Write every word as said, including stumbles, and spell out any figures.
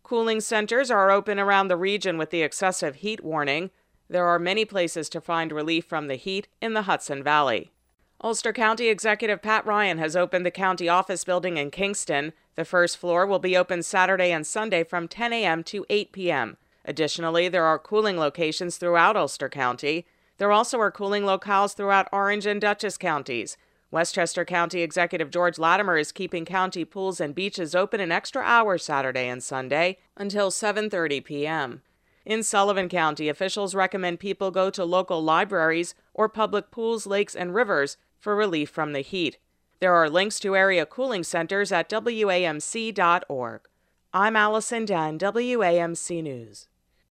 Cooling centers are open around the region with the excessive heat warning. There are many places to find relief from the heat in the Hudson Valley. Ulster County Executive Pat Ryan has opened the county office building in Kingston. The first floor will be open Saturday and Sunday from ten a.m. to eight p.m. Additionally, there are cooling locations throughout Ulster County. There also are cooling locales throughout Orange and Dutchess counties. Westchester County Executive George Latimer is keeping county pools and beaches open an extra hour Saturday and Sunday until seven thirty p.m. In Sullivan County, officials recommend people go to local libraries or public pools, lakes, and rivers for relief from the heat. There are links to area cooling centers at W A M C dot org. I'm Allison Dunn, W A M C News.